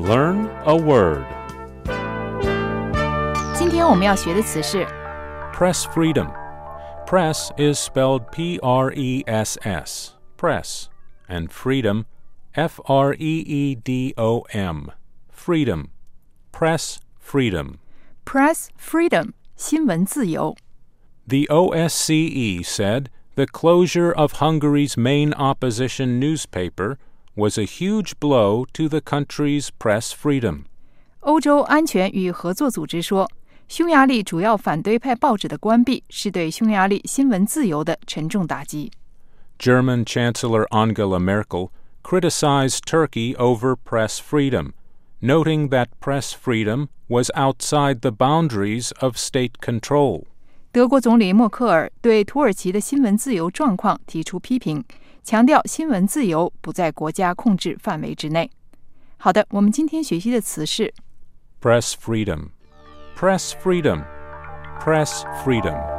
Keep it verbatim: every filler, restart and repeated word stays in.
Learn a word. 今天我们要学的词是 Press freedom. Press is spelled P R E S S, press, and freedom, F R E E D O M, freedom. Press freedom. Press freedom, 新闻自由。 The O S C E said the closure of Hungary's main opposition newspaper was a huge blow to the country's press freedom. 欧洲安全与合作组织说，匈牙利主要反对派报纸的关闭是对匈牙利新闻自由的沉重打击。 German Chancellor Angela Merkel criticized Turkey over press freedom, noting that press freedom was outside the boundaries of state control. 德国总理默克尔对土耳其的新闻自由状况提出批评，强调新闻自由不在国家控制范围之内。好的，我们今天学习的词是 Press freedom. Press freedom. Press freedom.